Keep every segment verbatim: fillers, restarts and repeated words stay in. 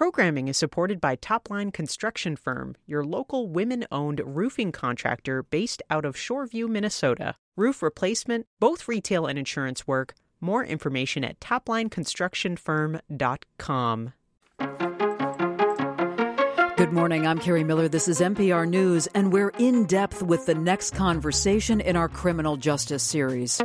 Programming is supported by Topline Construction Firm, your local women-owned roofing contractor based out of Shoreview, Minnesota. Roof replacement, both retail and insurance work. More information at topline construction firm dot com. Good morning. I'm Carrie Miller. This is N P R News, and we're in depth with the next conversation in our criminal justice series.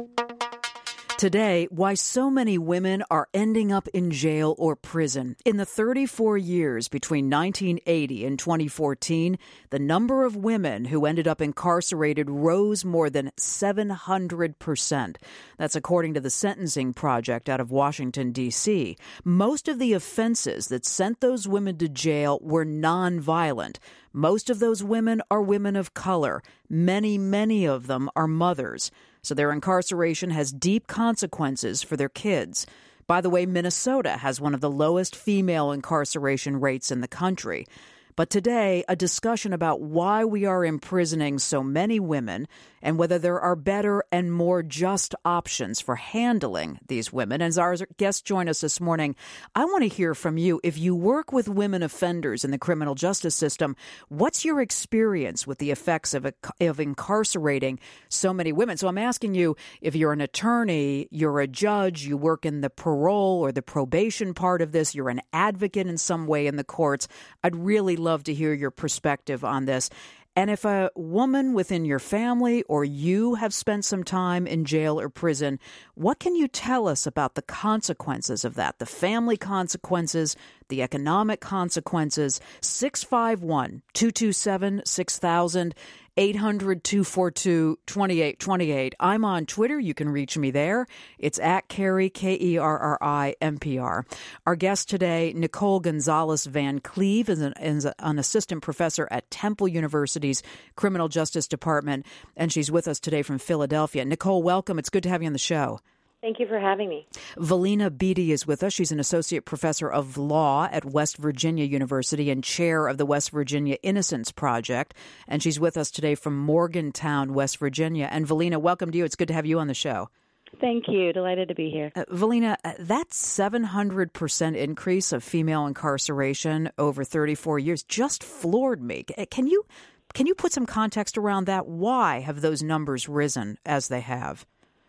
Today, why so many women are ending up in jail or prison. In the thirty-four years between nineteen eighty and twenty fourteen, the number of women who ended up incarcerated rose more than seven hundred percent. That's according to the Sentencing Project out of Washington, D C. Most of the offenses that sent those women to jail were nonviolent. Most of those women are women of color. Many, many of them are mothers. So their incarceration has deep consequences for their kids. By the way, Minnesota has one of the lowest female incarceration rates in the country. But today, a discussion about why we are imprisoning so many women and whether there are better and more just options for handling these women. As our guests join us this morning, I want to hear from you. If you work with women offenders in the criminal justice system, what's your experience with the effects of, of incarcerating so many women? So I'm asking you, if you're an attorney, you're a judge, you work in the parole or the probation part of this, you're an advocate in some way in the courts, I'd really love to hear your perspective on this. And if a woman within your family or you have spent some time in jail or prison, what can you tell us about the consequences of that, the family consequences, the economic consequences? six five one, two two seven, six thousand, eight hundred, two four two, two eight two eight. I'm on Twitter. You can reach me there. It's at Carrie, K E R R I, N P R. Our guest today, Nicole Gonzalez Van Cleve, is an, is an assistant professor at Temple University's Criminal Justice Department, and she's with us today from Philadelphia. Nicole, welcome. It's good to have you on the show. Thank you for having me. Valina Beatty is with us. She's an associate professor of law at West Virginia University and chair of the West Virginia Innocence Project. And she's with us today from Morgantown, West Virginia. And Valina, welcome to you. It's good to have you on the show. Thank you. Delighted to be here. Uh, Valina, uh, that seven hundred percent increase of female incarceration over thirty-four years just floored me. Can you, can you put some context around that? Why have those numbers risen as they have?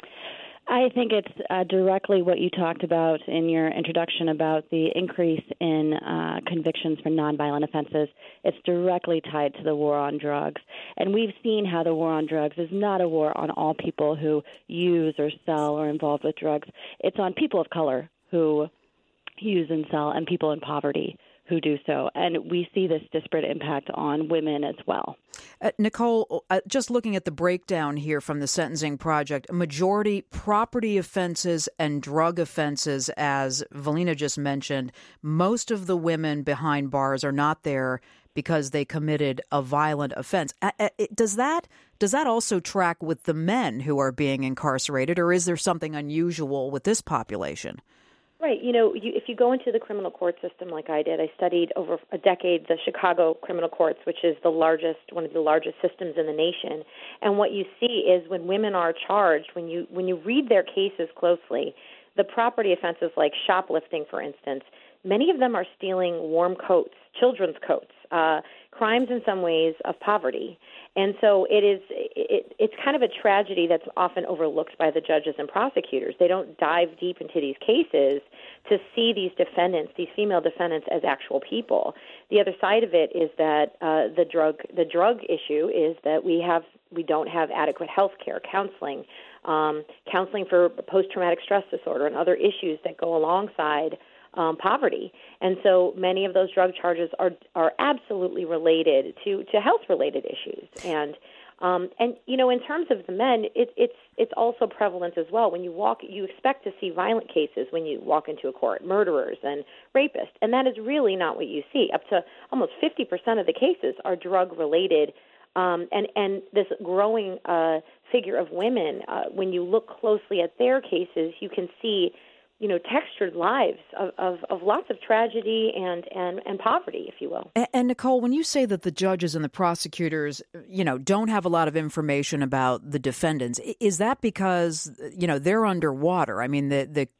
I think it's uh, directly what you talked about in your introduction about the increase in uh, convictions for nonviolent offenses. It's directly tied to the war on drugs. And we've seen how the war on drugs is not a war on all people who use or sell or involved with drugs. It's on people of color who use and sell and people in poverty who do so. And we see this disparate impact on women as well. Uh, Nicole, uh, just looking at the breakdown here from the Sentencing Project, a majority property offenses and drug offenses, as Valina just mentioned. Most of the women behind bars are not there because they committed a violent offense. Uh, uh, does that does that also track with the men who are being incarcerated, or is there something unusual with this population? Right. You know, you, if you go into the criminal court system like I did, I studied over a decade the Chicago criminal courts, which is the largest, one of the largest systems in the nation. And what you see is when women are charged, when you when you read their cases closely, the property offenses like shoplifting, for instance, many of them are stealing warm coats, children's coats, uh, crimes in some ways of poverty. And so it is. It, it's kind of a tragedy that's often overlooked by the judges and prosecutors. They don't dive deep into these cases to see these defendants, these female defendants, as actual people. The other side of it is that uh, the drug the drug issue is that we have we don't have adequate health care, counseling, um, counseling for post-traumatic stress disorder and other issues that go alongside Um, poverty. And so many of those drug charges are are absolutely related to, to health-related issues. And, um, and you know, in terms of the men, it, it's it's also prevalent as well. When you walk, you expect to see violent cases when you walk into a court, murderers and rapists. And that is really not what you see. Up to almost fifty percent of the cases are drug-related. Um, and, and this growing uh, figure of women, uh, when you look closely at their cases, you can see you know, textured lives of, of, of lots of tragedy and, and, and poverty, if you will. And, and Nicole, when you say that the judges and the prosecutors, you know, don't have a lot of information about the defendants, is that because, you know, they're underwater? I mean, the, the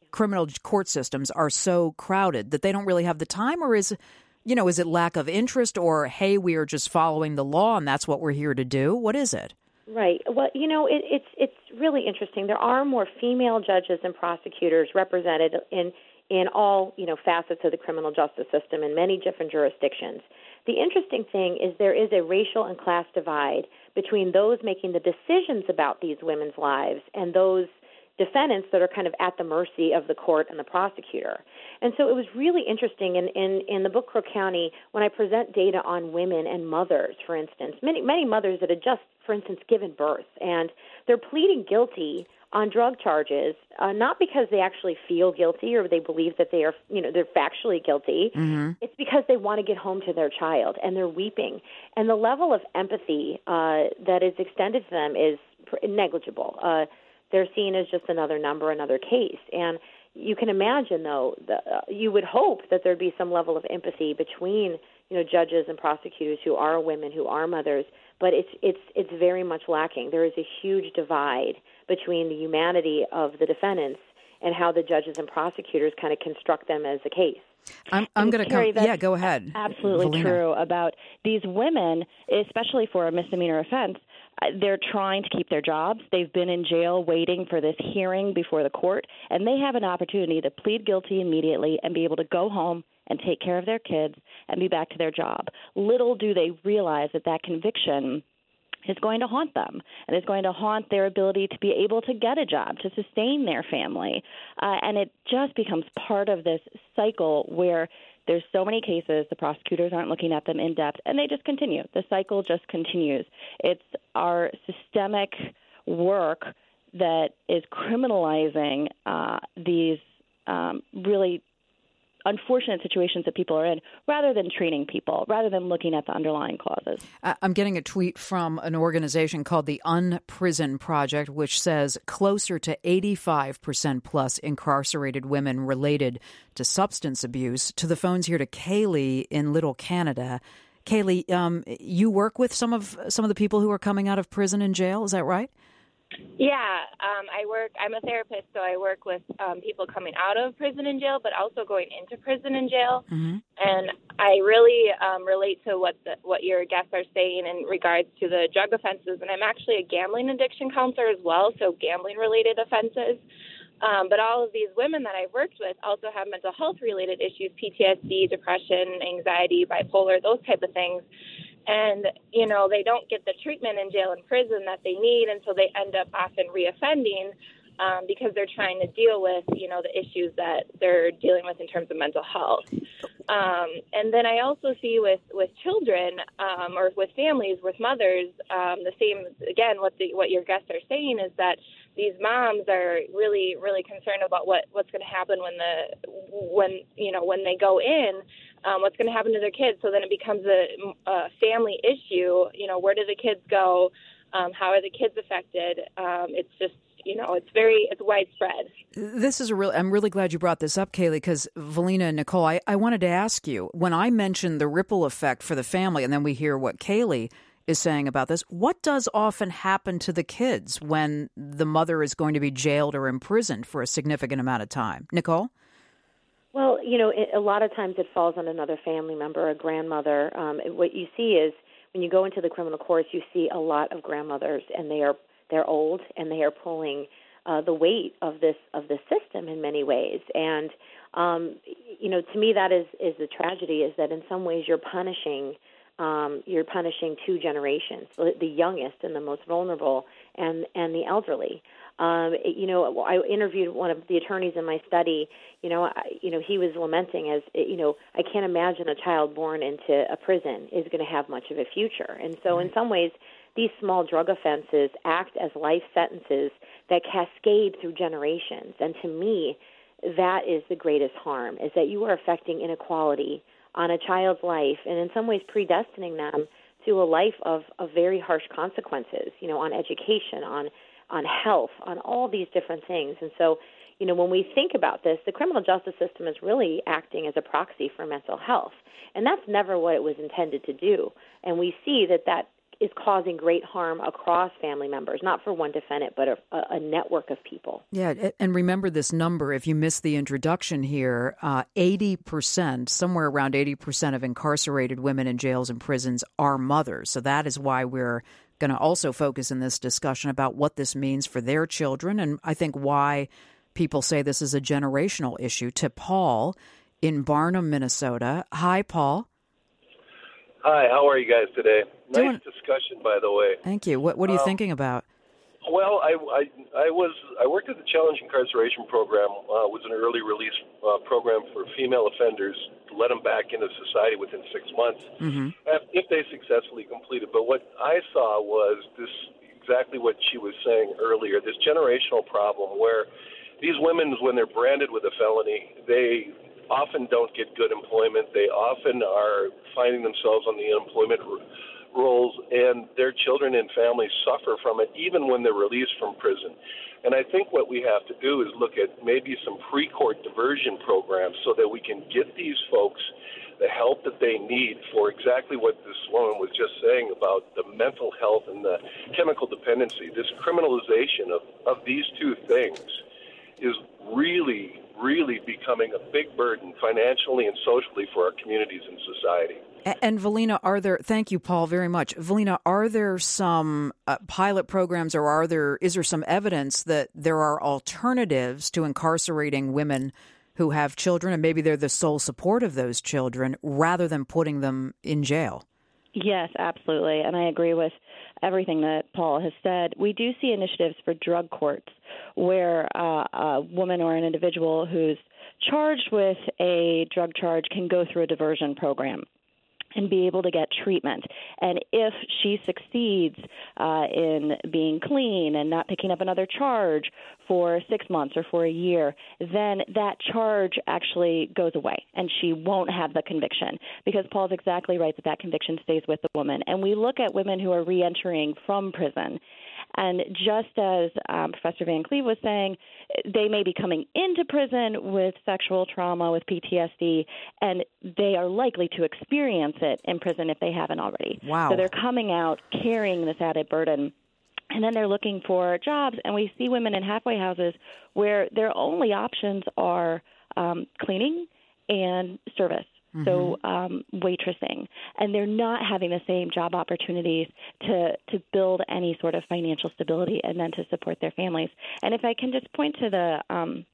criminal court systems are so crowded that they don't really have the time, or is, you know, is it lack of interest, or, hey, we are just following the law and that's what we're here to do? What is it? Right. Well, you know, it, it's it's really interesting. There are more female judges and prosecutors represented in in all, you know, facets of the criminal justice system in many different jurisdictions. The interesting thing is there is a racial and class divide between those making the decisions about these women's lives and those defendants that are kind of at the mercy of the court and the prosecutor. And so it was really interesting in, in, in the book Crow County, when I present data on women and mothers, for instance, many many mothers that had just, for instance, given birth, and they're pleading guilty on drug charges, uh, not because they actually feel guilty or they believe that they are, you know, they're factually guilty. Mm-hmm. It's because they want to get home to their child, and they're weeping. And the level of empathy uh, that is extended to them is negligible. Uh, they're seen as just another number, another case. And you can imagine, though, the, uh, you would hope that there'd be some level of empathy between, you know, judges and prosecutors who are women, who are mothers, but it's it's it's very much lacking. There is a huge divide between the humanity of the defendants and how the judges and prosecutors kind of construct them as a case. I'm, I'm going to come. Yeah, go ahead. Absolutely Valina. True about these women, especially for a misdemeanor offense. They're trying to keep their jobs. They've been in jail waiting for this hearing before the court, and they have an opportunity to plead guilty immediately and be able to go home and take care of their kids and be back to their job. Little do they realize that that conviction is going to haunt them and is going to haunt their ability to be able to get a job, to sustain their family. Uh, and it just becomes part of this cycle where there's so many cases, the prosecutors aren't looking at them in depth, and they just continue. The cycle just continues. It's our systemic work that is criminalizing uh, these um, really unfortunate situations that people are in, rather than treating people, rather than looking at the underlying causes. I'm getting a tweet from an organization called the Unprison Project, which says closer to eighty-five percent plus incarcerated women related to substance abuse. To the phones here to Kaylee in Little Canada. Kaylee, um, you work with some of some of the people who are coming out of prison and jail, is that right? Yeah, um, I work. I'm a therapist, so I work with um, people coming out of prison and jail, but also going into prison and jail. Mm-hmm. And I really um, relate to what the, what your guests are saying in regards to the drug offenses. And I'm actually a gambling addiction counselor as well, so gambling-related offenses. Um, but all of these women that I've worked with also have mental health-related issues: P T S D, depression, anxiety, bipolar, those type of things. And, you know, they don't get the treatment in jail and prison that they need, and so they end up often reoffending um, because they're trying to deal with, you know, the issues that they're dealing with in terms of mental health. Um, and then I also see with, with children um, or with families, with mothers, um, the same, again, what the, what your guests are saying is that these moms are really, really concerned about what, what's going to happen when the when you know when they go in, um, what's going to happen to their kids. So then it becomes a, a family issue. You know, where do the kids go? Um, how are the kids affected? Um, it's just, you know, it's very, it's widespread. This is a real, I'm really glad you brought this up, Kaylee, because Valina and Nicole, I, I wanted to ask you, when I mentioned the ripple effect for the family, and then we hear what Kaylee is saying about this, what does often happen to the kids when the mother is going to be jailed or imprisoned for a significant amount of time? Nicole? Well, you know, it, a lot of times it falls on another family member, a grandmother. Um, what you see is when you go into the criminal courts, you see a lot of grandmothers, and they are they're old, and they are pulling uh, the weight of this of the system in many ways. And um, you know, to me, that is is the tragedy: is that in some ways you're punishing um, you're punishing two generations, the youngest and the most vulnerable, and and the elderly. Um, it, you know, I interviewed one of the attorneys in my study. You know, I, you know, he was lamenting as, you know, I can't imagine a child born into a prison is going to have much of a future. And so in some ways, these small drug offenses act as life sentences that cascade through generations. And to me, that is the greatest harm, is that you are affecting inequality on a child's life and in some ways predestining them to a life of, of very harsh consequences, you know, on education, on on health, on all these different things. And so, you know, when we think about this, the criminal justice system is really acting as a proxy for mental health. And that's never what it was intended to do. And we see that that is causing great harm across family members, not for one defendant, but a, a network of people. Yeah, and remember this number, if you missed the introduction here, uh, eighty percent, somewhere around eighty percent of incarcerated women in jails and prisons are mothers. So that is why we're going to also focus in this discussion about what this means for their children, and I think why people say this is a generational issue. To Paul in Barnum, Minnesota. Hi, Paul. Hi, how are you guys today? Doing... Nice discussion, by the way. Thank you. What What are you um, thinking about? Well, I, I, I was I worked at the Challenge Incarceration Program. Uh, was an early release uh, program for female offenders to let them back into society within six months mm-hmm. if they successfully completed. But what I saw was this exactly what she was saying earlier. This generational problem where these women, when they're branded with a felony, they often don't get good employment. They often are finding themselves on the unemployment r- rolls, and their children and families suffer from it even when they're released from prison. And I think what we have to do is look at maybe some pre-court diversion programs so that we can get these folks the help that they need for exactly what this woman was just saying about the mental health and the chemical dependency. This criminalization of, of these two things is really really becoming a big burden financially and socially for our communities and society. And, and Valina, are there, thank you, Paul, very much. Valina, are there some uh, pilot programs or are there, is there some evidence that there are alternatives to incarcerating women who have children and maybe they're the sole support of those children rather than putting them in jail? Yes, absolutely. And I agree with everything that Paul has said. We do see initiatives for drug courts where uh, a woman or an individual who's charged with a drug charge can go through a diversion program and be able to get treatment. And if she succeeds uh, in being clean and not picking up another charge for six months or for a year, then that charge actually goes away and she won't have the conviction, because Paul's exactly right that that conviction stays with the woman. And we look at women who are reentering from prison. And just as um, Professor Van Cleve was saying, they may be coming into prison with sexual trauma, with P T S D, and they are likely to experience it in prison if they haven't already. Wow. So they're coming out carrying this added burden. And then they're looking for jobs, and we see women in halfway houses where their only options are um, cleaning and service. So um, waitressing, and they're not having the same job opportunities to, to build any sort of financial stability and then to support their families. And if I can just point to the um,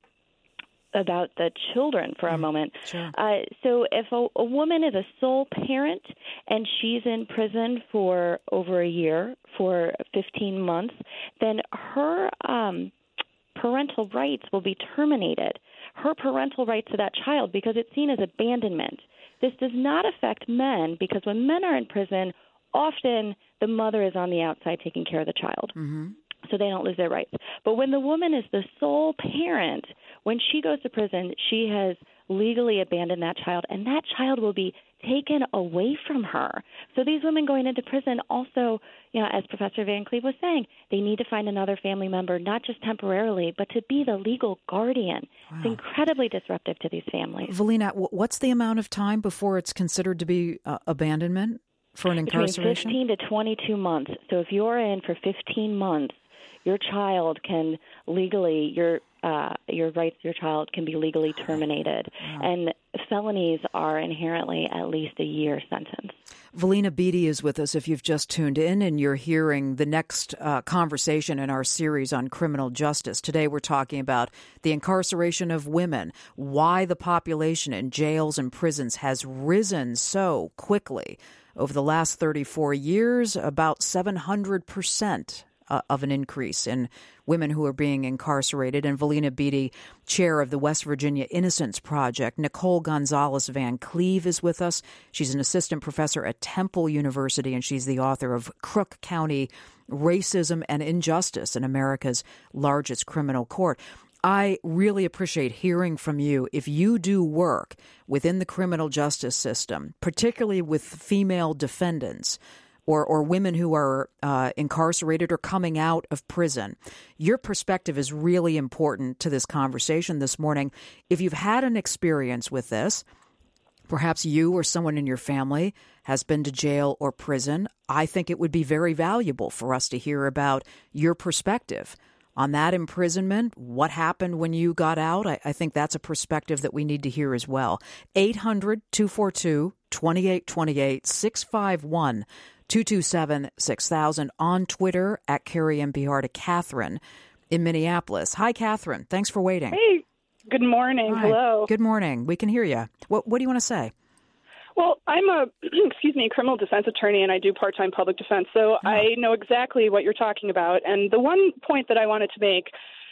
about the children for a moment. Sure. Uh, so if a, a woman is a sole parent and she's in prison for over a year, for fifteen months, then her um, parental rights will be terminated. Her parental rights to that child, because it's seen as abandonment. This does not affect men, because when men are in prison, often the mother is on the outside taking care of the child. Mm-hmm. So they don't lose their rights. But when the woman is the sole parent, when she goes to prison, she has legally abandoned that child, and that child will be taken away from her. So these women going into prison also, you know, as Professor Van Cleve was saying, they need to find another family member, not just temporarily, but to be the legal guardian. Wow. It's incredibly disruptive to these families. Valina, what's the amount of time before it's considered to be uh, abandonment for an incarceration? Between fifteen to twenty-two months. So if you're in for fifteen months, your child can legally, your uh, your rights, your child can be legally terminated. Wow. And felonies are inherently at least a year sentence. Valina Beatty is with us if you've just tuned in, and you're hearing the next uh, conversation in our series on criminal justice. Today we're talking about the incarceration of women, why the population in jails and prisons has risen so quickly. Over the last thirty-four years, about seven hundred percent uh, of an increase in women who are being incarcerated. And Valina Beatty, chair of the West Virginia Innocence Project. Nicole Gonzalez Van Cleve is with us. She's an assistant professor at Temple University, and she's the author of Crook County Racism and Injustice in America's Largest Criminal Court. I really appreciate hearing from you. If you do work within the criminal justice system, particularly with female defendants or, or women who are uh, incarcerated or coming out of prison, your perspective is really important to this conversation this morning. If you've had an experience with this, Perhaps you or someone in your family has been to jail or prison. I think it would be very valuable for us to hear about your perspective on that imprisonment, what happened when you got out. I, I think that's a perspective that we need to hear as well. eight hundred, two four two, two eight two eight, six five one, two two seven, six thousand, on Twitter at Carrie M P R, to Catherine in Minneapolis. Hi, Catherine. Thanks for waiting. Hey, good morning. Hi. Hello. Good morning. We can hear you. What, what do you want to say? Well, I'm a, excuse me, criminal defense attorney, and I do part-time public defense, so oh. I know exactly what you're talking about. And the one point that I wanted to make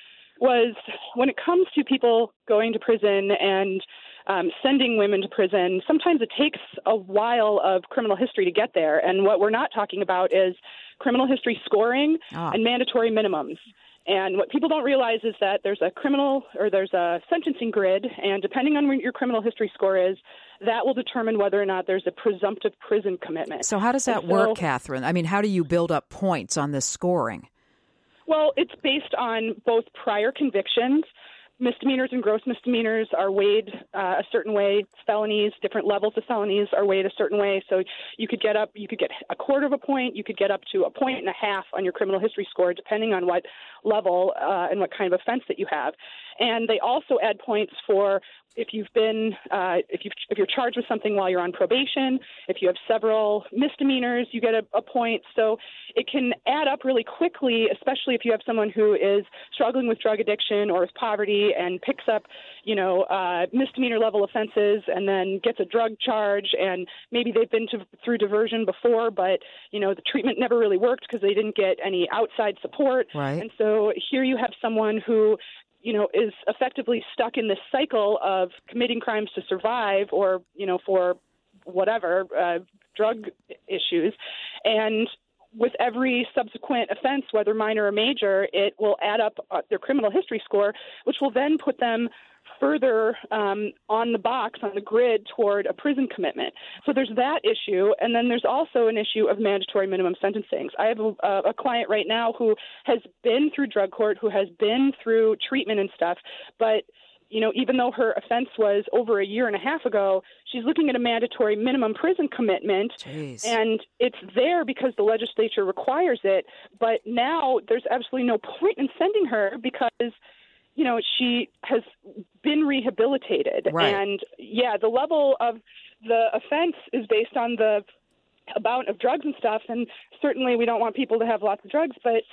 was when it comes to people going to prison and um, sending women to prison, sometimes it takes a while of criminal history to get there. And what we're not talking about is criminal history scoring oh. and mandatory minimums. And what people don't realize is that there's a criminal or there's a sentencing grid, and depending on what your criminal history score is, that will determine whether or not there's a presumptive prison commitment. So how does that so, work, Catherine? I mean, how do you build up points on this scoring? Well, it's based on both prior convictions. Misdemeanors and gross misdemeanors are weighed uh, a certain way. Felonies, different levels of felonies are weighed a certain way. So you could get up, you could get a quarter of a point, you could get up to a point and a half on your criminal history score, depending on what level uh, and what kind of offense that you have. And they also add points for if you've been, uh, if you if you're charged with something while you're on probation, if you have several misdemeanors, you get a, a point. So it can add up really quickly, especially if you have someone who is struggling with drug addiction or with poverty and picks up, you know, uh, misdemeanor level offenses and then gets a drug charge, and maybe they've been to, through diversion before, but you know the treatment never really worked because they didn't get any outside support. Right. And so here you have someone who, you know, is effectively stuck in this cycle of committing crimes to survive, or, you know, for whatever, uh, drug issues. And with every subsequent offense, whether minor or major, it will add up uh, their criminal history score, which will then put them further um, on the box, on the grid toward a prison commitment. So there's that issue. And then there's also an issue of mandatory minimum sentencing. I have a, a client right now who has been through drug court, who has been through treatment and stuff, but you know, even though her offense was over a year and a half ago, she's looking at a mandatory minimum prison commitment. Jeez. And it's there because the legislature requires it. But now there's absolutely no point in sending her because, you know, she has been rehabilitated. Right. And, yeah, the level of the offense is based on the amount of drugs and stuff. And certainly we don't want people to have lots of drugs, but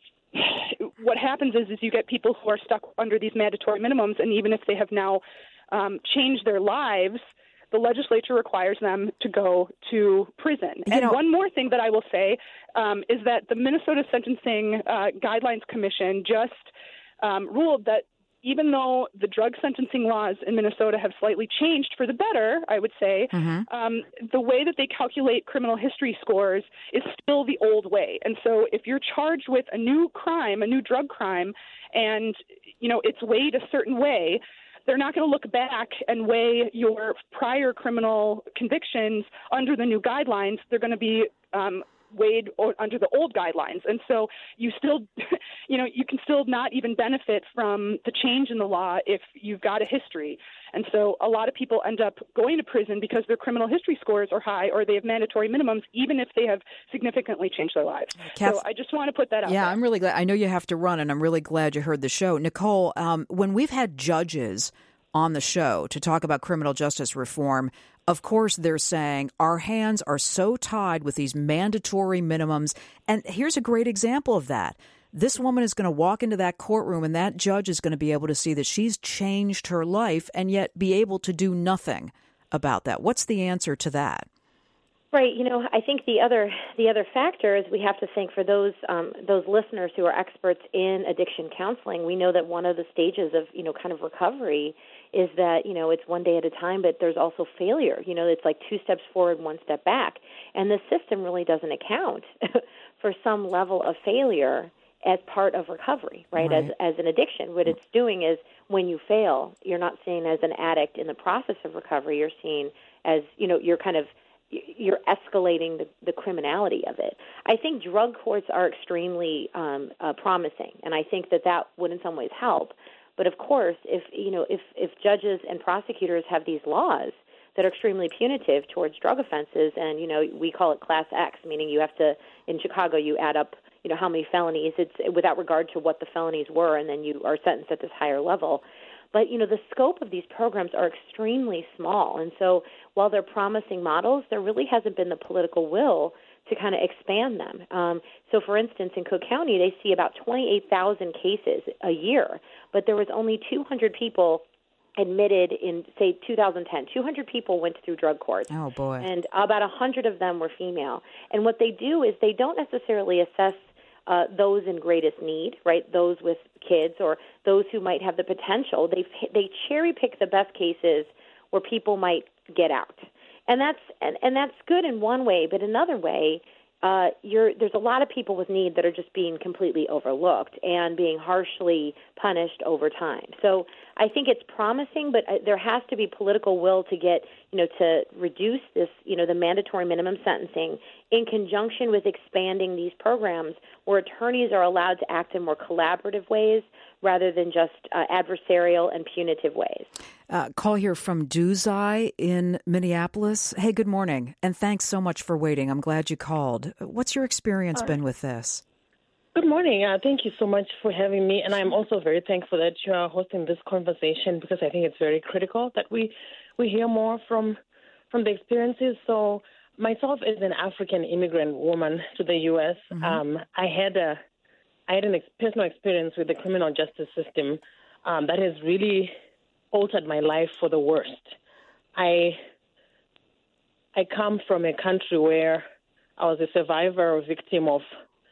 what happens is, is you get people who are stuck under these mandatory minimums, and even if they have now um, changed their lives, the legislature requires them to go to prison. You and know, one more thing that I will say um, is that the Minnesota Sentencing uh, Guidelines Commission just um, ruled that even though the drug sentencing laws in Minnesota have slightly changed for the better, I would say, mm-hmm. um, the way that they calculate criminal history scores is still the old way. And so if you're charged with a new crime, a new drug crime, and, you know, it's weighed a certain way, they're not going to look back and weigh your prior criminal convictions under the new guidelines. They're going to be um, weighed under the old guidelines. And so you still, you know, you can still not even benefit from the change in the law if you've got a history. And so a lot of people end up going to prison because their criminal history scores are high or they have mandatory minimums, even if they have significantly changed their lives. Kath, so I just want to put that out Yeah, there. I'm really glad. I know you have to run, and I'm really glad you heard the show. Nicole, um, when we've had judges on the show to talk about criminal justice reform, of course, they're saying our hands are so tied with these mandatory minimums. And here's a great example of that. This woman is going to walk into that courtroom, and that judge is going to be able to see that she's changed her life and yet be able to do nothing about that. What's the answer to that? Right. You know, I think the other the other factor is we have to think for those um, those listeners who are experts in addiction counseling. We know that one of the stages of, you know, kind of recovery is that, you know, it's one day at a time, but there's also failure. You know, it's like two steps forward, one step back. And the system really doesn't account for some level of failure as part of recovery, right, right. as as an addiction. What it's doing is when you fail, you're not seen as an addict in the process of recovery. You're seen as, you know, you're kind of you're escalating the, the criminality of it. I think drug courts are extremely um, uh, promising, and I think that that would in some ways help. But of course, if you know, if, if judges and prosecutors have these laws, that are extremely punitive towards drug offenses. And, you know, we call it Class X, meaning you have to, in Chicago, you add up, you know, how many felonies. It's without regard to what the felonies were, and then you are sentenced at this higher level. But, you know, the scope of these programs are extremely small. And so while they're promising models, there really hasn't been the political will to kind of expand them. Um, so, for instance, in Cook County, they see about twenty-eight thousand cases a year, but there was only two hundred people admitted in, say, two thousand ten. two hundred people went through drug courts. Oh, boy. And about one hundred of them were female. And what they do is they don't necessarily assess uh, those in greatest need, right, those with kids or those who might have the potential. They they cherry-pick the best cases where people might get out. And that's and, and that's good in one way, but another way, uh, you're, there's a lot of people with need that are just being completely overlooked and being harshly punished over time. So I think it's promising, but uh, there has to be political will to get, you know, to reduce this, you know, the mandatory minimum sentencing in conjunction with expanding these programs where attorneys are allowed to act in more collaborative ways rather than just uh, adversarial and punitive ways. Uh, call here from Duzai in Minneapolis. Hey, good morning, and thanks so much for waiting. I'm glad you called. What's your experience uh, been with this? Good morning. Uh, thank you so much for having me, and I'm also very thankful that you are hosting this conversation because I think it's very critical that we, we hear more from from the experiences. So myself as an African immigrant woman to the U S, mm-hmm. um, I had a I had a ex- personal experience with the criminal justice system um, that has really altered my life for the worst. I I come from a country where I was a survivor or victim of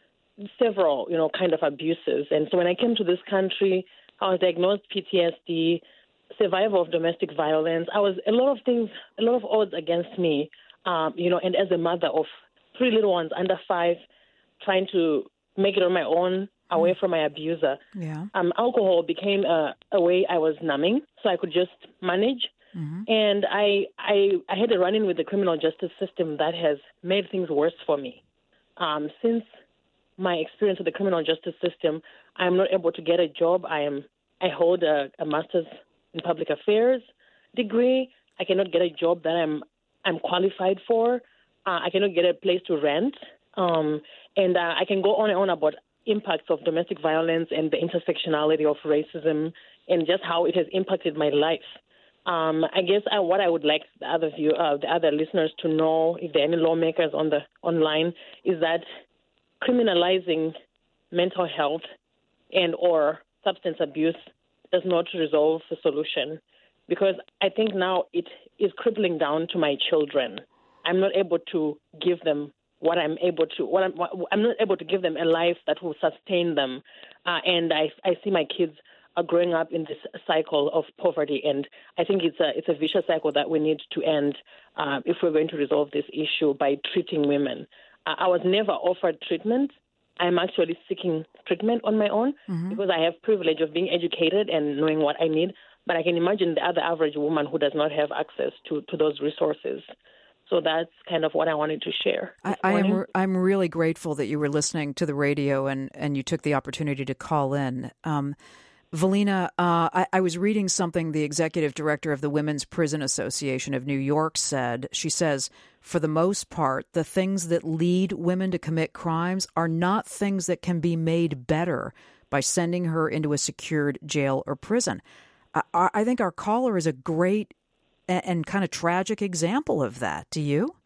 several, you know, kind of abuses. And so when I came to this country, I was diagnosed P T S D, survivor of domestic violence. I was a lot of things, a lot of odds against me, um, you know, and as a mother of three little ones under five, trying to make it on my own, away mm. from my abuser. Yeah. Um, alcohol became a, a way I was numbing, so I could just manage. Mm-hmm. And I, I, I had a run-in with the criminal justice system that has made things worse for me. Um, since my experience with the criminal justice system, I am not able to get a job. I am, I hold a, a master's in public affairs degree. I cannot get a job that I'm, I'm qualified for. Uh, I cannot get a place to rent. Um, and uh, I can go on and on about impacts of domestic violence and the intersectionality of racism and just how it has impacted my life. Um, I guess I, what I would like the other view, uh, the other listeners to know, if there are any lawmakers on the online, is that criminalizing mental health and or substance abuse does not resolve the solution, because I think now it is crippling down to my children. I'm not able to give them what I'm able to, what I'm, what, I'm not able to give them a life that will sustain them. Uh, and I, I see my kids are growing up in this cycle of poverty. And I think it's a, it's a vicious cycle that we need to end uh, if we're going to resolve this issue by treating women. Uh, I was never offered treatment. I'm actually seeking treatment on my own mm-hmm. because I have privilege of being educated and knowing what I need. But I can imagine the other average woman who does not have access to, to those resources. So that's kind of what I wanted to share. I, I am I'm really grateful that you were listening to the radio and, and you took the opportunity to call in. Um, Valina, uh, I, I was reading something the executive director of the Women's Prison Association of New York said. She says, for the most part, the things that lead women to commit crimes are not things that can be made better by sending her into a secured jail or prison. I, I think our caller is a great and kind of tragic example of that. Do you?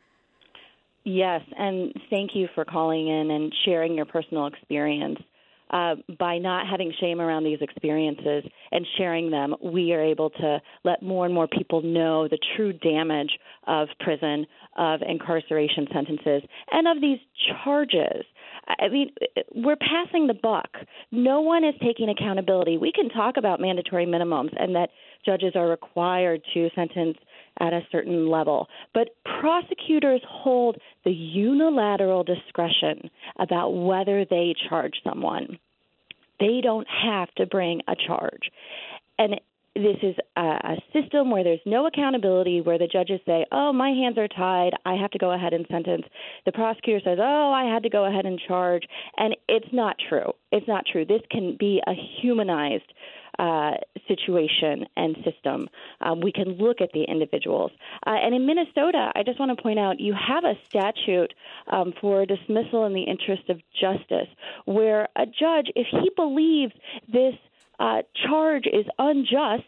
Yes, and thank you for calling in and sharing your personal experience. Uh, by not having shame around these experiences and sharing them, we are able to let more and more people know the true damage of prison, of incarceration sentences, and of these charges. I mean, we're passing the buck. No one is taking accountability. We can talk about mandatory minimums and that judges are required to sentence at a certain level, but prosecutors hold the unilateral discretion about whether they charge someone. They don't have to bring a charge. And this is a system where there's no accountability, where the judges say, oh, my hands are tied, I have to go ahead and sentence. The prosecutor says, oh, I had to go ahead and charge. And it's not true. It's not true. This can be a humanized uh, situation and system. Um, we can look at the individuals. Uh, and in Minnesota, I just want to point out, you have a statute um, for dismissal in the interest of justice, where a judge, if he believes this uh, charge is unjust,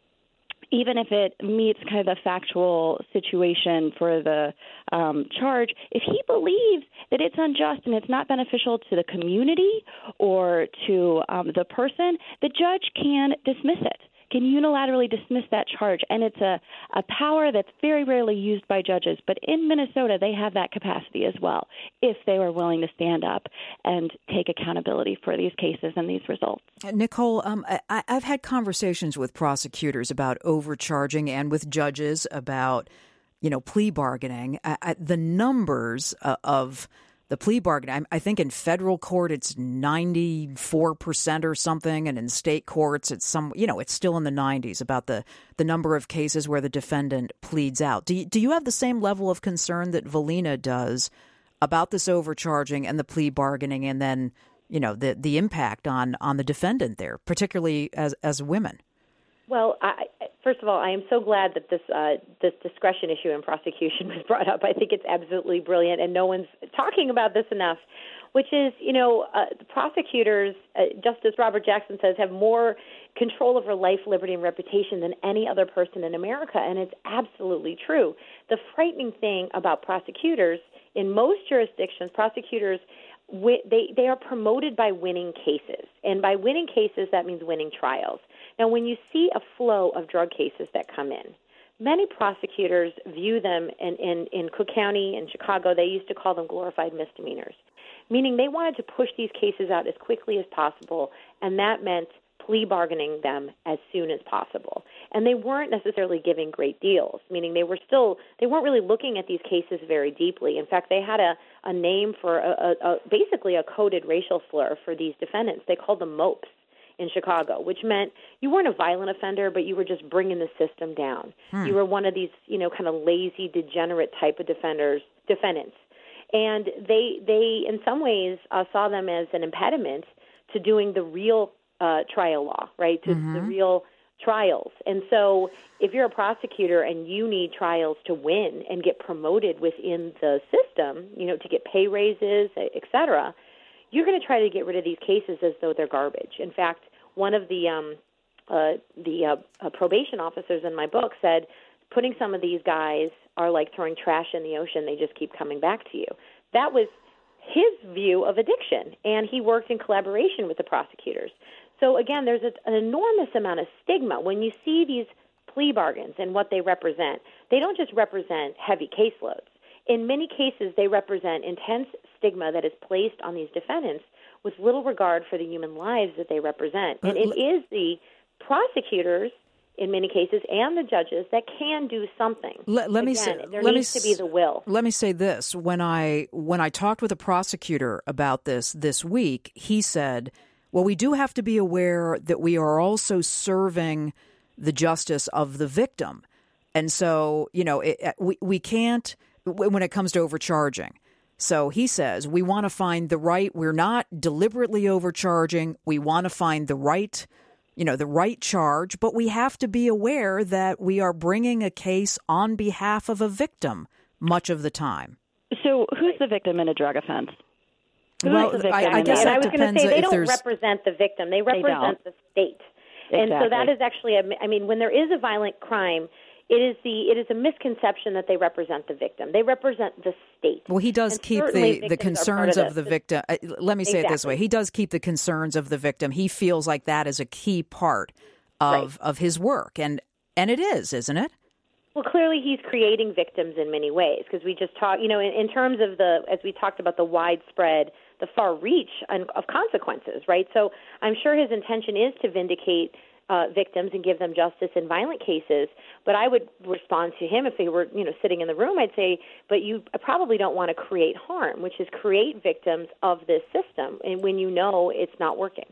even if it meets kind of the factual situation for the um, charge, if he believes that it's unjust and it's not beneficial to the community or to um, the person, the judge can dismiss it, can unilaterally dismiss that charge. And it's a, a power that's very rarely used by judges. But in Minnesota, they have that capacity as well, if they were willing to stand up and take accountability for these cases and these results. Nicole, um, I, I've had conversations with prosecutors about overcharging and with judges about, you know, plea bargaining. I, I, the numbers uh, of the plea bargaining, I, I think in federal court it's ninety-four percent or something, and in state courts it's some, you know, it's still in the nineties about the, the number of cases where the defendant pleads out. Do you, do you have the same level of concern that Valina does about this overcharging and the plea bargaining, and then, you know, the the impact on, on the defendant there, particularly as as women? Well, I, first of all, I am so glad that this uh, this discretion issue in prosecution was brought up. I think it's absolutely brilliant, and no one's talking about this enough, which is, you know, uh, the prosecutors, uh, Justice Robert Jackson says, have more control over life, liberty, and reputation than any other person in America, and it's absolutely true. The frightening thing about prosecutors, in most jurisdictions, prosecutors, they, they are promoted by winning cases, and by winning cases, that means winning trials. Now, when you see a flow of drug cases that come in, many prosecutors view them in, in, in Cook County and Chicago, they used to call them glorified misdemeanors, meaning they wanted to push these cases out as quickly as possible, and that meant plea bargaining them as soon as possible. And they weren't necessarily giving great deals, meaning they were still, they weren't really looking at these cases very deeply. In fact, they had a, a name for a, a, a basically a coded racial slur for these defendants. They called them mopes in Chicago, which meant you weren't a violent offender, but you were just bringing the system down. Hmm. You were one of these, you know, kind of lazy, degenerate type of defenders, defendants. And they, they in some ways, uh, saw them as an impediment to doing the real uh, trial law, right, to mm-hmm. the real trials. And so if you're a prosecutor and you need trials to win and get promoted within the system, you know, to get pay raises, et cetera, you're going to try to get rid of these cases as though they're garbage. In fact, one of the um, uh, the uh, uh, probation officers in my book said, putting some of these guys are like throwing trash in the ocean. They just keep coming back to you. That was his view of addiction, and he worked in collaboration with the prosecutors. So, again, there's a, an enormous amount of stigma. When you see these plea bargains and what they represent, they don't just represent heavy caseloads. In many cases, they represent intense stigma that is placed on these defendants with little regard for the human lives that they represent. And it is the prosecutors, in many cases, and the judges that can do something. Let, let Again, me say, there let needs me, to be the will. Let me say this: when I when I talked with a prosecutor about this this week, he said, "Well, we do have to be aware that we are also serving the justice of the victim, and so you know it, we we can't." When it comes to overcharging. So he says, we want to find the right, we're not deliberately overcharging. We want to find the right, you know, the right charge, but we have to be aware that we are bringing a case on behalf of a victim much of the time. So who's the victim in a drug offense? Who well, is the I, I guess and that I was going to say they don't there's... represent the victim. They represent they the state. Exactly. And so that is actually, a, I mean, when there is a violent crime, It is the it is a misconception that they represent the victim. They represent the state. Well, he does and keep the, the concerns of, of the victim. Uh, let me say exactly. it this way. He does keep the concerns of the victim. He feels like that is a key part of right. of his work. And and it is, isn't it? Well, clearly he's creating victims in many ways because we just talk, you know, in, in terms of the, as we talked about the widespread, the far reach of consequences, right? So I'm sure his intention is to vindicate Uh, victims and give them justice in violent cases. But I would respond to him if he were, you know, sitting in the room. I'd say, but you probably don't want to create harm, which is create victims of this system, and when you know it's not working.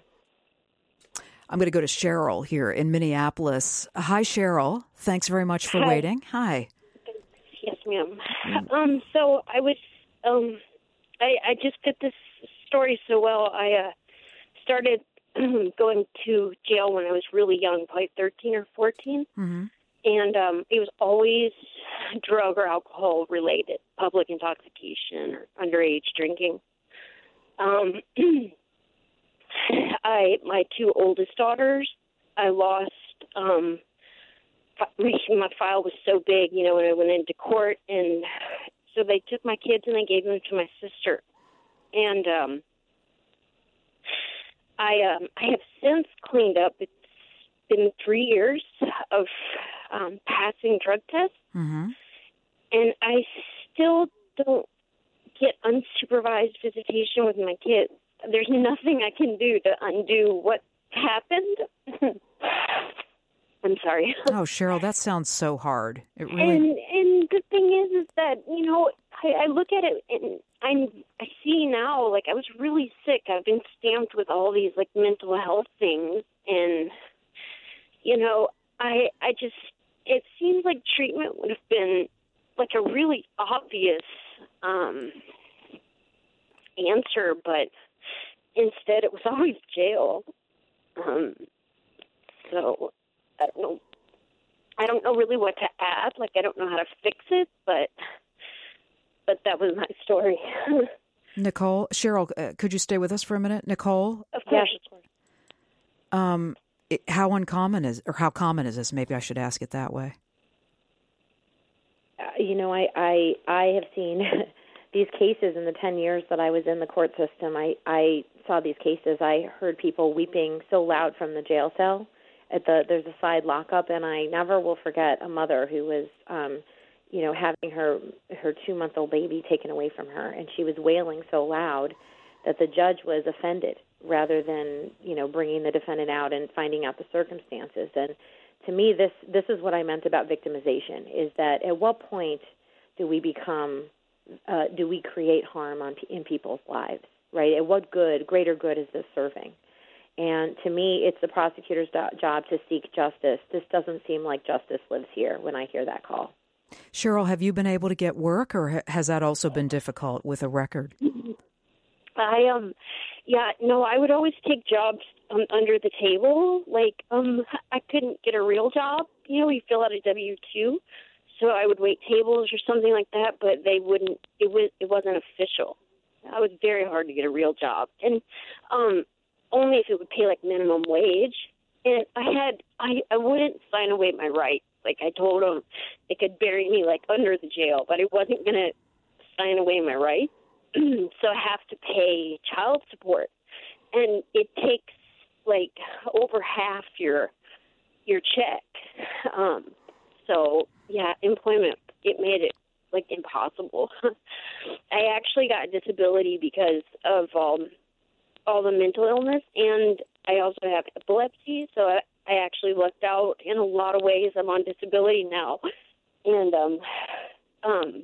I'm going to go to Cheryl here in Minneapolis. Hi, Cheryl. Thanks very much for Hi. waiting. Hi. Yes, ma'am. Um, so I was, um, I, I just fit this story so well. I uh, started going to jail when I was really young, probably thirteen or fourteen. Mm-hmm. And um, it was always drug or alcohol related, public intoxication or underage drinking. Um, I my two oldest daughters, I lost. Um, my file was so big, you know, when I went into court, and so they took my kids and they gave them to my sister. And um, I um, I have since cleaned up. It's been three years of um, passing drug tests, mm-hmm. and I still don't get unsupervised visitation with my kids. There's nothing I can do to undo what happened. I'm sorry. Oh, Cheryl, that sounds so hard. It really. And and the thing is, is that you know, I, I look at it and I'm I see now, like I was really sick. I've been stamped with all these like mental health things, and you know, I I just it seems like treatment would have been like a really obvious um, answer, but instead it was always jail. Um, so I don't know. I don't know really what to add. Like I don't know how to fix it, but but that was my story. Nicole, Cheryl, uh, could you stay with us for a minute, Nicole? Of course. Yes. Um, it, how uncommon is, or how common is this? Maybe I should ask it that way. Uh, you know, I, I I have seen these cases in the ten years that I was in the court system. I, I saw these cases. I heard people weeping so loud from the jail cell. At the there's a side lockup, and I never will forget a mother who was, um, you know, having her her two month old baby taken away from her, and she was wailing so loud that the judge was offended, rather than you know bringing the defendant out and finding out the circumstances. And to me, this this is what I meant about victimization: is that at what point do we become uh, do we create harm on in people's lives? Right? At what good, greater good, is this serving? And to me, it's the prosecutor's do- job to seek justice. This doesn't seem like justice lives here when I hear that call. Cheryl, have you been able to get work, or has that also been difficult with a record? I um, yeah, no, I would always take jobs um, under the table. Like um, I couldn't get a real job. You know, you fill out a W two, so I would wait tables or something like that. But they wouldn't. It was. It wasn't official. It was very hard to get a real job, and um. only if it would pay like minimum wage. And I had, I, I wouldn't sign away my rights. Like I told them they could bury me like under the jail, but I wasn't going to sign away my rights. So I have to pay child support. And it takes like over half your, your check. Um, so yeah, employment, it made it like impossible. I actually got disability because of, um, all the mental illness, and I also have epilepsy, so I, I actually lucked out in a lot of ways. I'm on disability now, and um, um,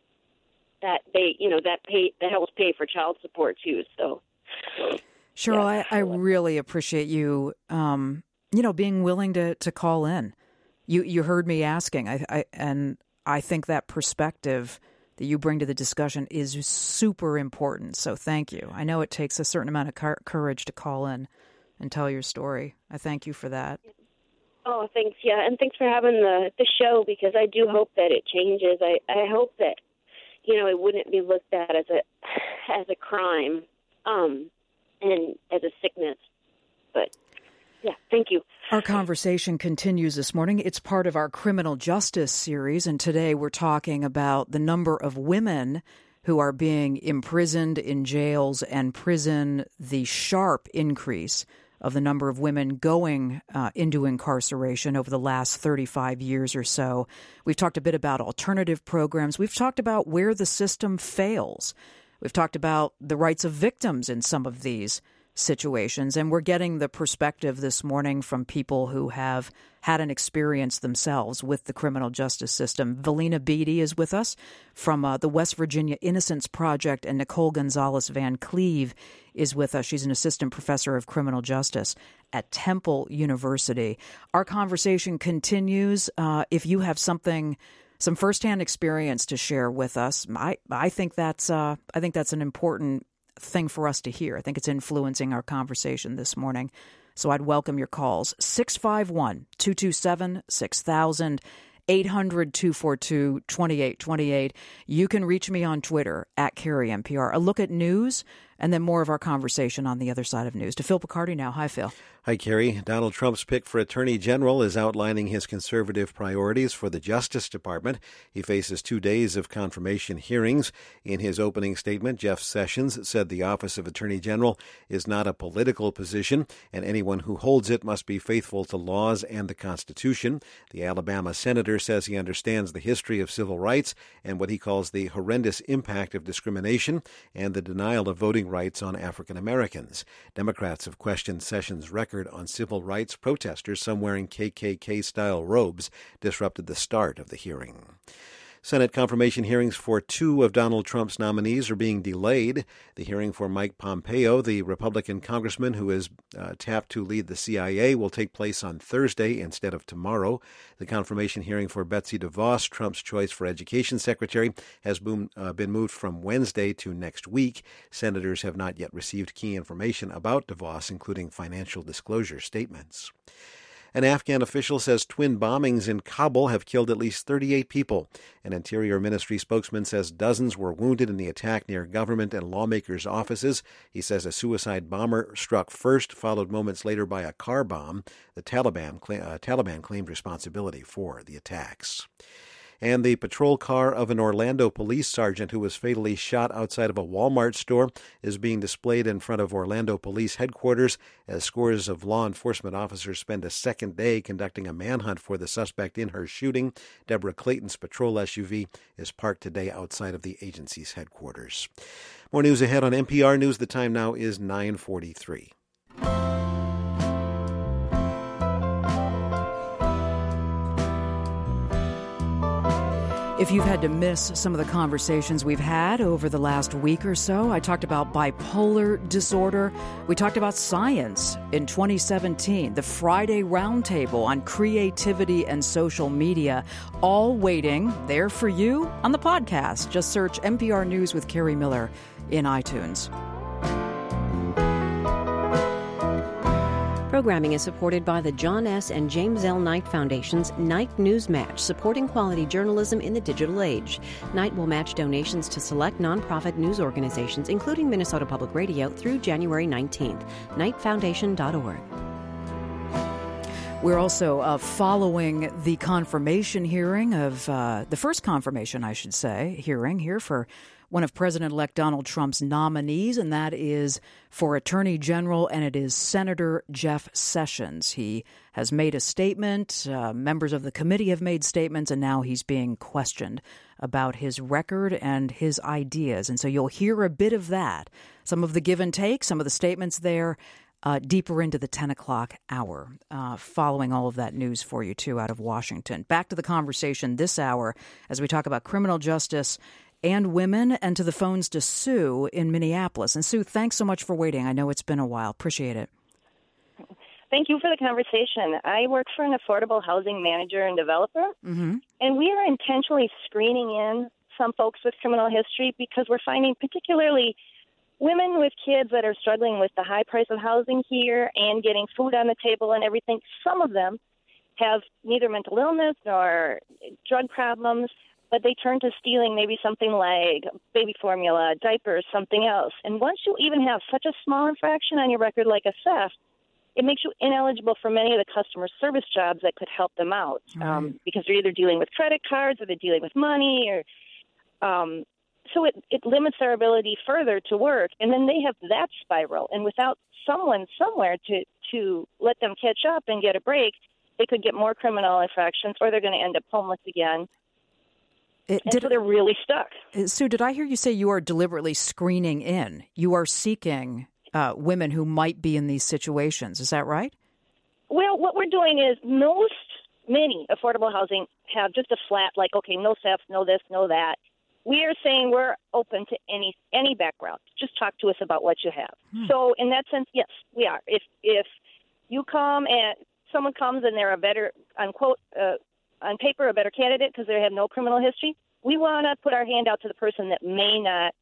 that they, you know, that pay that helps pay for child support too. So, Cheryl, yeah. I, I really appreciate you, um, you know, being willing to, to call in. You you heard me asking, I, I and I think that perspective that you bring to the discussion is super important. So thank you. I know it takes a certain amount of car- courage to call in and tell your story. I thank you for that. Oh, thanks. Yeah, and thanks for having the, the show, because I do hope that it changes. I, I hope that, you know, it wouldn't be looked at as a as a crime um, and as a sickness. But, yeah, thank you. Our conversation continues this morning. It's part of our criminal justice series, and today we're talking about the number of women who are being imprisoned in jails and prison, the sharp increase of the number of women going uh, into incarceration over the last thirty-five years or so. We've talked a bit about alternative programs. We've talked about where the system fails. We've talked about the rights of victims in some of these situations, and we're getting the perspective this morning from people who have had an experience themselves with the criminal justice system. Valina Beatty is with us from uh, the West Virginia Innocence Project, and Nicole Gonzalez Van Cleve is with us. She's an assistant professor of criminal justice at Temple University. Our conversation continues. Uh, if you have something, some firsthand experience to share with us, I I think that's uh, I think that's an important thing for us to hear. I think it's influencing our conversation this morning. So I'd welcome your calls. six five one, two two seven, six thousand, eight hundred, two four two, two eight two eight. You can reach me on Twitter, at Carrie M P R. A look at news, and then more of our conversation on the other side of news. To Phil Picardi now. Hi, Phil. Hi, Carrie. Donald Trump's pick for Attorney General is outlining his conservative priorities for the Justice Department. He faces two days of confirmation hearings. In his opening statement, Jeff Sessions said the office of Attorney General is not a political position, and anyone who holds it must be faithful to laws and the Constitution. The Alabama senator says he understands the history of civil rights and what he calls the horrendous impact of discrimination and the denial of voting rights on African Americans. Democrats have questioned Sessions' record on civil rights. Protesters, some wearing K K K-style robes, disrupted the start of the hearing. Senate confirmation hearings for two of Donald Trump's nominees are being delayed. The hearing for Mike Pompeo, the Republican congressman who is uh, tapped to lead the C I A, will take place on Thursday instead of tomorrow. The confirmation hearing for Betsy DeVos, Trump's choice for education secretary, has boom, uh, been moved from Wednesday to next week. Senators have not yet received key information about DeVos, including financial disclosure statements. An Afghan official says twin bombings in Kabul have killed at least thirty-eight people. An Interior Ministry spokesman says dozens were wounded in the attack near government and lawmakers' offices. He says a suicide bomber struck first, followed moments later by a car bomb. The Taliban, uh, Taliban claimed responsibility for the attacks. And the patrol car of an Orlando police sergeant who was fatally shot outside of a Walmart store is being displayed in front of Orlando Police headquarters as scores of law enforcement officers spend a second day conducting a manhunt for the suspect in her shooting. Deborah Clayton's patrol S U V is parked today outside of the agency's headquarters. More news ahead on N P R News. The time now is nine forty-three. If you've had to miss some of the conversations we've had over the last week or so, I talked about bipolar disorder. We talked about science in twenty seventeen, the Friday Roundtable on creativity and social media, all waiting there for you on the podcast. Just search N P R News with Carrie Miller in iTunes. Programming is supported by the John S. and James L. Knight Foundation's Knight News Match, supporting quality journalism in the digital age. Knight will match donations to select nonprofit news organizations, including Minnesota Public Radio, through January nineteenth. knight foundation dot org. We're also uh, following the confirmation hearing of, uh, the first confirmation, I should say, hearing here for one of President-elect Donald Trump's nominees, and that is for Attorney General, and it is Senator Jeff Sessions. He has made a statement, uh, members of the committee have made statements, and now he's being questioned about his record and his ideas. And so you'll hear a bit of that, some of the give and take, some of the statements there, uh, deeper into the ten o'clock hour, uh, following all of that news for you, too, out of Washington. Back to the conversation this hour as we talk about criminal justice and women, and to the phones to Sue in Minneapolis. And Sue, thanks so much for waiting. I know it's been a while. Appreciate it. Thank you for the conversation. I work for an affordable housing manager and developer, mm-hmm. and we are intentionally screening in some folks with criminal history because we're finding particularly women with kids that are struggling with the high price of housing here and getting food on the table and everything. Some of them have neither mental illness nor drug problems, but they turn to stealing maybe something like baby formula, diapers, something else. And once you even have such a small infraction on your record like a theft, it makes you ineligible for many of the customer service jobs that could help them out, right. um, because they're either dealing with credit cards or they're dealing with money. or um, So it, it limits their ability further to work. And then they have that spiral. And without someone somewhere to, to let them catch up and get a break, they could get more criminal infractions or they're going to end up homeless again. It, and did, so they're really stuck. Sue, did I hear you say you are deliberately screening in? You are seeking uh, women who might be in these situations. Is that right? Well, what we're doing is most, many affordable housing have just a flat, like, okay, no theft, no this, no that. We are saying we're open to any any background. Just talk to us about what you have. Hmm. So in that sense, yes, we are. If if you come and someone comes and they're a better, unquote, uh, on paper, a better candidate because they have no criminal history, we want to put our hand out to the person that may not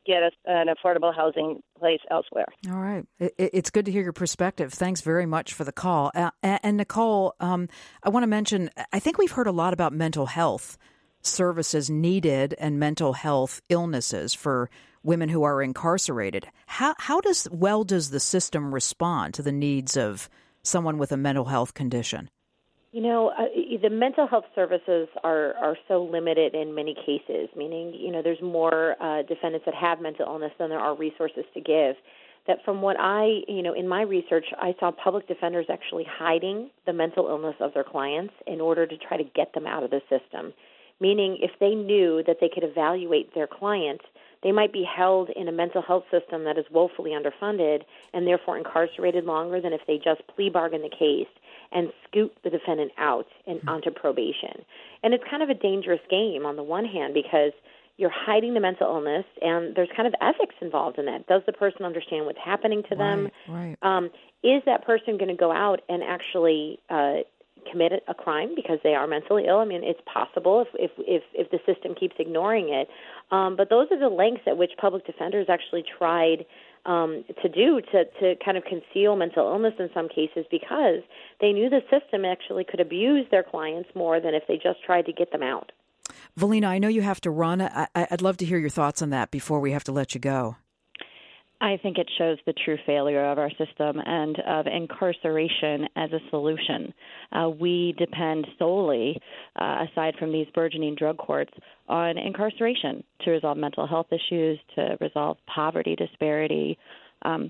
get a, an affordable housing place elsewhere. All right. It, it's good to hear your perspective. Thanks very much for the call. Uh, and Nicole, um, I want to mention, I think we've heard a lot about mental health services needed and mental health illnesses for women who are incarcerated. How, how does, well does the system respond to the needs of someone with a mental health condition? You know, uh, the mental health services are, are so limited in many cases, meaning, you know, there's more uh, defendants that have mental illness than there are resources to give. That from what I, you know, in my research, I saw public defenders actually hiding the mental illness of their clients in order to try to get them out of the system. Meaning if they knew that they could evaluate their client, they might be held in a mental health system that is woefully underfunded and therefore incarcerated longer than if they just plea bargain the case and scoot the defendant out and onto probation. And it's kind of a dangerous game on the one hand because you're hiding the mental illness and there's kind of ethics involved in that. Does the person understand what's happening to them? Right, right. Um, is that person going to go out and actually uh, commit a crime because they are mentally ill? I mean, it's possible if if if, if the system keeps ignoring it. Um, but those are the lengths at which public defenders actually tried um, to do to, to kind of conceal mental illness in some cases because they knew the system actually could abuse their clients more than if they just tried to get them out. Valina, I know you have to run. I, I'd love to hear your thoughts on that before we have to let you go. I think it shows the true failure of our system and of incarceration as a solution. Uh, we depend solely, uh, aside from these burgeoning drug courts, on incarceration to resolve mental health issues, to resolve poverty disparity. Um,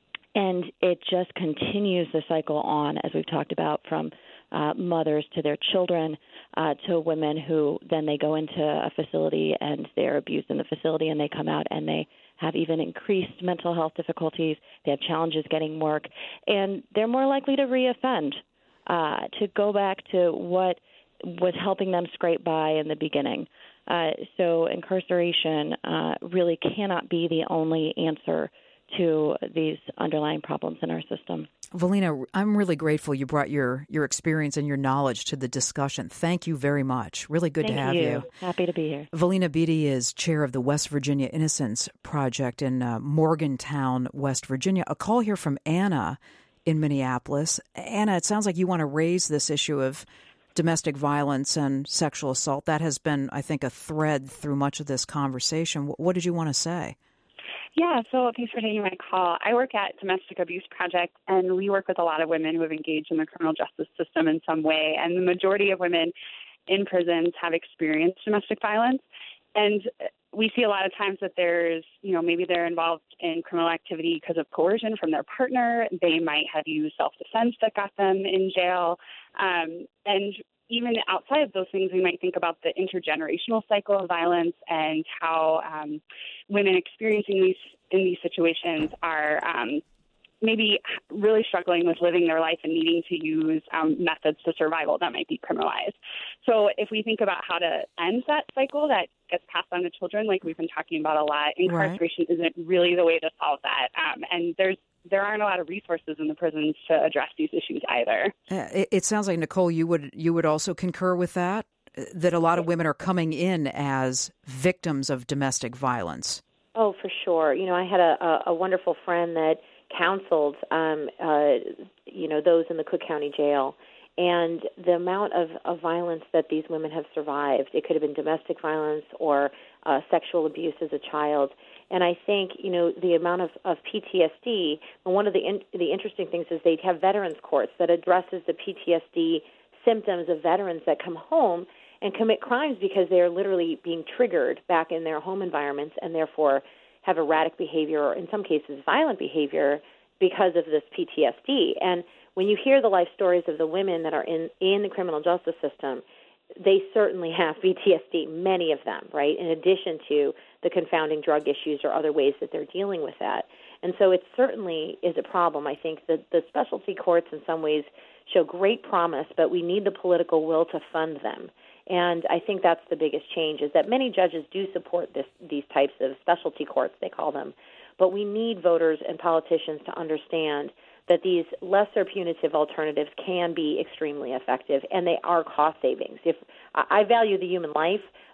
and it just continues the cycle on, as we've talked about, from uh, mothers to their children, uh, to women who then they go into a facility and they're abused in the facility and they come out and they have even increased mental health difficulties. They have challenges getting work, and they're more likely to reoffend, uh, to go back to what was helping them scrape by in the beginning. Uh, so incarceration uh, really cannot be the only answer to these underlying problems in our system. Valina, I'm really grateful you brought your, your experience and your knowledge to the discussion. Thank you very much. Really good Thank to have you. you. Happy to be here. Valina Beatty is chair of the West Virginia Innocence Project in uh, Morgantown, West Virginia. A call here from Anna in Minneapolis. Anna, it sounds like you want to raise this issue of domestic violence and sexual assault. That has been, I think, a thread through much of this conversation. What did you want to say? Yeah, so thanks for taking my call. I work at Domestic Abuse Project, and we work with a lot of women who have engaged in the criminal justice system in some way. And the majority of women in prisons have experienced domestic violence. And we see a lot of times that there's, you know, maybe they're involved in criminal activity because of coercion from their partner. They might have used self-defense that got them in jail. Um, and even outside of those things, we might think about the intergenerational cycle of violence and how um, women experiencing these in these situations are um, maybe really struggling with living their life and needing to use um, methods to survival that might be criminalized. So if we think about how to end that cycle that gets passed on to children, like we've been talking about a lot, incarceration right. isn't really the way to solve that. Um, and there's there aren't a lot of resources in the prisons to address these issues either. Uh, it, it sounds like, Nicole, you would you would also concur with that, that a lot of women are coming in as victims of domestic violence. Oh, for sure. You know, I had a, a, a wonderful friend that counseled, um, uh, you know, those in the Cook County Jail. And the amount of, of violence that these women have survived, it could have been domestic violence or uh, sexual abuse as a child. And I think, you know, the amount of, of P T S D, and one of the in, the interesting things is they have veterans courts that addresses the P T S D symptoms of veterans that come home and commit crimes because they are literally being triggered back in their home environments and therefore have erratic behavior or in some cases violent behavior because of this P T S D. And when you hear the life stories of the women that are in, in the criminal justice system, they certainly have P T S D, many of them, right, in addition to the confounding drug issues or other ways that they're dealing with that. And so it certainly is a problem. I think that the specialty courts in some ways show great promise, but we need the political will to fund them. And I think that's the biggest change, is that many judges do support this, these types of specialty courts, they call them. But we need voters and politicians to understand that these lesser punitive alternatives can be extremely effective, and they are cost savings. If I value the human life,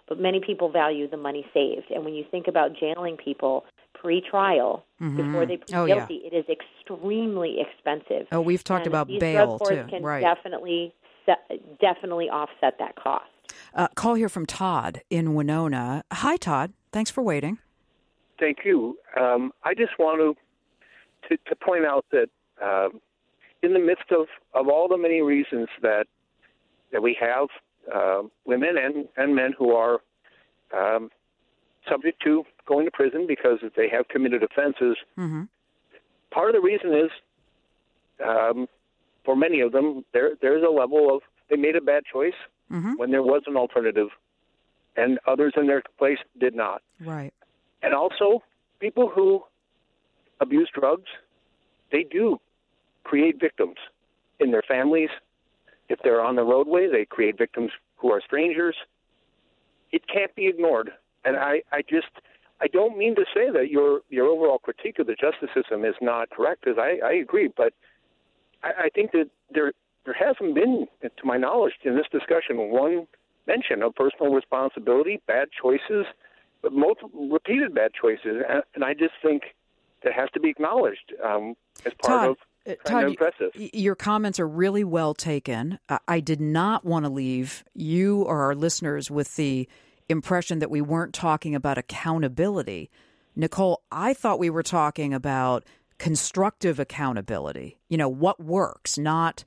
but many people value the money saved. And when you think about jailing people pre-trial, mm-hmm. before they plead oh, guilty, yeah. it is extremely expensive. Oh, we've talked and about these bail, drug courts too. Can right. definitely, definitely offset that cost. Uh, call here from Todd in Winona. Hi, Todd. Thanks for waiting. Thank you. Um, I just want to, to, to point out that uh, in the midst of, of all the many reasons that that we have uh, women and, and men who are um, subject to going to prison because they have committed offenses, mm-hmm. part of the reason is, um, for many of them, there there's a level of they made a bad choice mm-hmm. when there was an alternative, and others in their place did not. Right. And also, people who abuse drugs, they do create victims in their families. If they're on the roadway, they create victims who are strangers. It can't be ignored. And I, I just, I don't mean to say that your your overall critique of the justice system is not correct, because I, I agree. But I, I think that there there hasn't been, to my knowledge, in this discussion, one mention of personal responsibility, bad choices, but multiple, repeated bad choices. And, and I just think that has to be acknowledged um, as part Todd, of uh, trying to impress us. Y- your comments are really well taken. Uh, I did not want to leave you or our listeners with the impression that we weren't talking about accountability. Nicole, I thought we were talking about constructive accountability. You know, what works, not,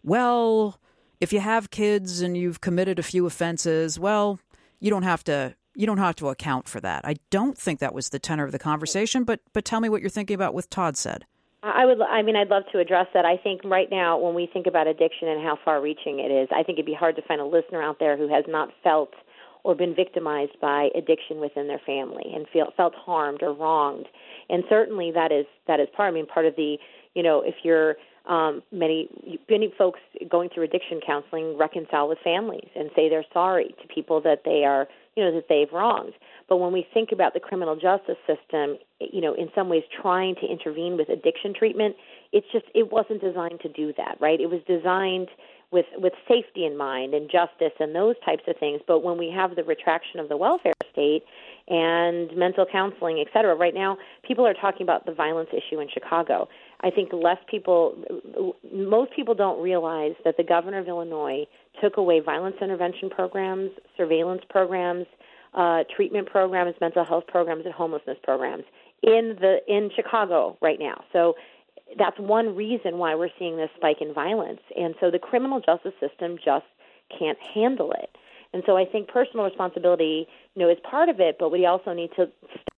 well, if you have kids and you've committed a few offenses, well, you don't have to you don't have to account for that. I don't think that was the tenor of the conversation, but but tell me what you're thinking about what Todd said. I would. I mean, I'd love to address that. I think right now, when we think about addiction and how far-reaching it is, I think it'd be hard to find a listener out there who has not felt or been victimized by addiction within their family and feel, felt harmed or wronged. And certainly that is that is part. I mean, part of the, you know, if you're um, many many folks going through addiction counseling reconcile with families and say they're sorry to people that they are, you know, that they've wronged. But when we think about the criminal justice system, you know, in some ways trying to intervene with addiction treatment, it's just, it wasn't designed to do that, right? It was designed with, with safety in mind and justice and those types of things. But when we have the retraction of the welfare state and mental counseling, et cetera, right now people are talking about the violence issue in Chicago. I think less people, most people don't realize that the governor of Illinois took away violence intervention programs, surveillance programs, uh, treatment programs, mental health programs, and homelessness programs in the in Chicago right now. So that's one reason why we're seeing this spike in violence. And so the criminal justice system just can't handle it. And so I think personal responsibility, you know, is part of it, but we also need to